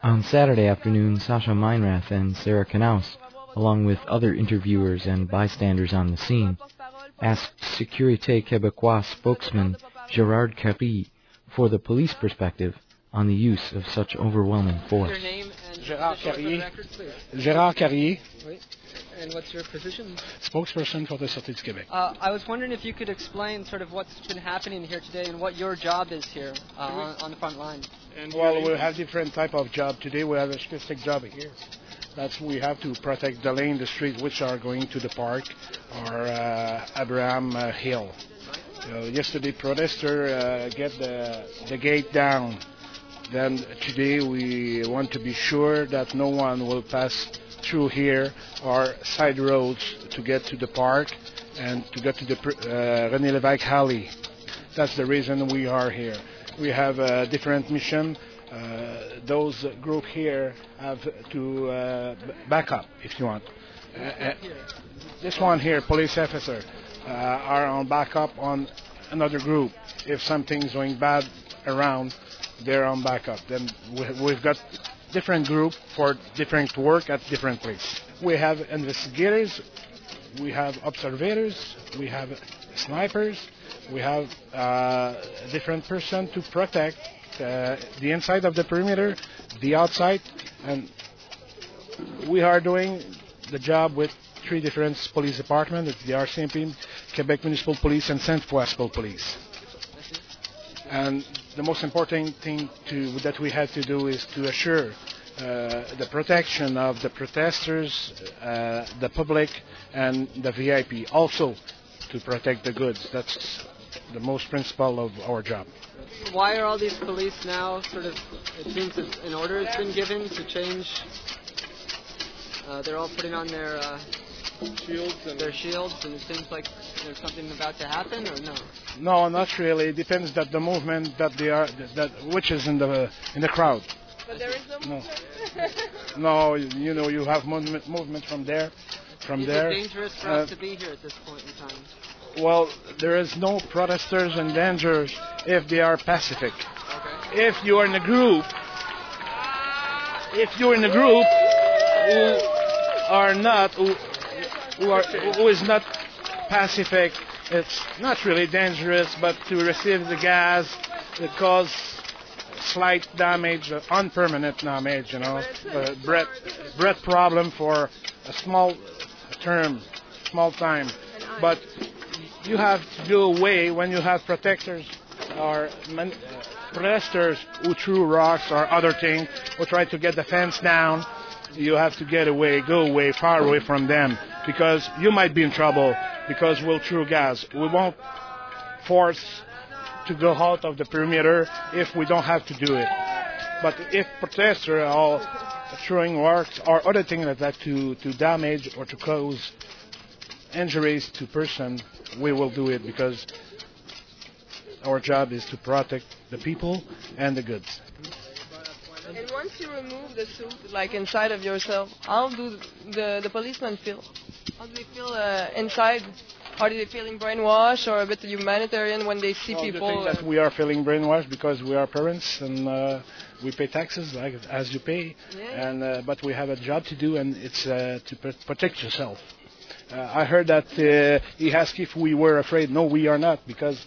On Saturday afternoon, Sasha Meinrath and Sarah Knaus, along with other interviewers and bystanders on the scene, asked Sécurité Québécois spokesman Gérard Carrier for the police perspective on the use of such overwhelming force. Your name and Gérard Carrier. record, please. Gérard Carrier, Wait. And what's your position? spokesperson for the Sûreté du Québec. I was wondering if you could explain sort of what's been happening here today and what your job is here on the front line. Well, we have different type of job. Today we have a specific job here. That's we have to protect the lane, the street which are going to the park or Abraham Hill. Yesterday protester get the gate down. Then today we want to be sure that no one will pass through here or side roads to get to the park and to get to the René Lévesque alley. That's the reason we are here. We have a different mission. Those group here have to back up if you want. This one here, police officer, are on backup on another group. If something's going bad around, they're on backup. Then we've got different group for different work at different places. We have investigators, we have observators, we have snipers, we have a different person to protect the inside of the perimeter, the outside, and we are doing the job with three different police departments, the RCMP, Quebec Municipal Police, and Sainte-Foy Police. And the most important thing that we have to do is to assure the protection of the protesters, the public, and the VIP. Also, to protect the goods. That's the most principle of our job. Why are all these police now sort of, it seems that an order has been given to change, they're all putting on their shields, and it seems like there's something about to happen, or no? No, not really. It depends that the movement that they are, which is in the crowd. But there is no movement. No, you have movement from there, Is it dangerous for us to be here at this point in time? Well, there is no protesters in danger if they are pacific. Okay. If you are in a group, who is not pacific, it's not really dangerous, but to receive the gas, it cause slight damage, unpermanent damage, breath problem for a small time. But you have to go away when you have protectors or protesters who threw rocks or other things, who try to get the fence down. You have to go away, far away from them, because you might be in trouble because we'll throw gas. We won't force to go out of the perimeter if we don't have to do it. But if protesters are throwing rocks or other things like that to damage or to cause injuries to person, we will do it because our job is to protect the people and the goods. And once you remove the suit, like inside of yourself, how do the policemen feel? How do they feel inside? Are they feeling brainwashed or a bit humanitarian when they see people? I think that we are feeling brainwashed because we are parents and we pay taxes like as you pay, and but we have a job to do, and it's to protect yourself. I heard that he asked if we were afraid. No, we are not, because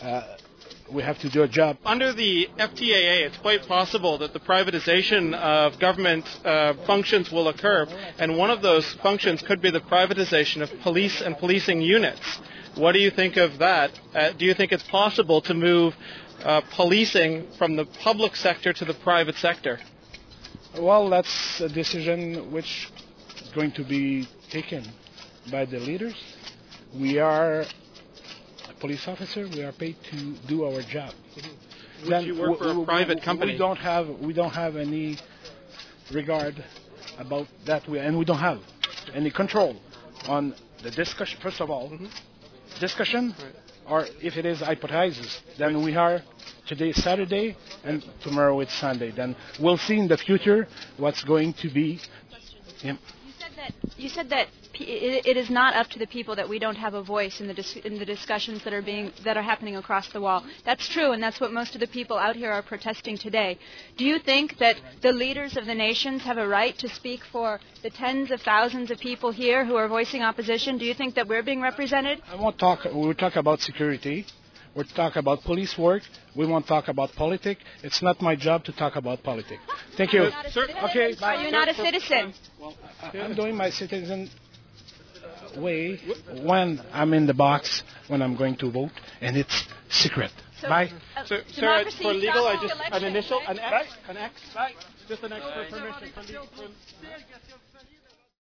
we have to do a job. Under the FTAA, it's quite possible that the privatization of government functions will occur, and one of those functions could be the privatization of police and policing units. What do you think of that? Do you think it's possible to move policing from the public sector to the private sector? Well, that's a decision which is going to be taken by the leaders. We are a police officer. We are paid to do our job. Would you work for a private company? We don't have any regard about that, and we don't have any control on the discussion. First of all, discussion, or if it is hypothesis, then we are today Saturday and tomorrow it's Sunday. Then we'll see in the future what's going to be. You said You said that it is not up to the people, that we don't have a voice in the discussions that are happening across the wall. That's true, and that's what most of the people out here are protesting today. Do you think that the leaders of the nations have a right to speak for the tens of thousands of people here who are voicing opposition? Do you think that we're being represented? We'll talk about security. We'll talk about police work. We won't talk about politics. It's not my job to talk about politics. Thank you. Okay. Are you not a citizen? Well, I'm doing my citizen way when I'm in the box, when I'm going to vote, and it's secret. Bye. So for legal, an initial, an X, just an X for permission.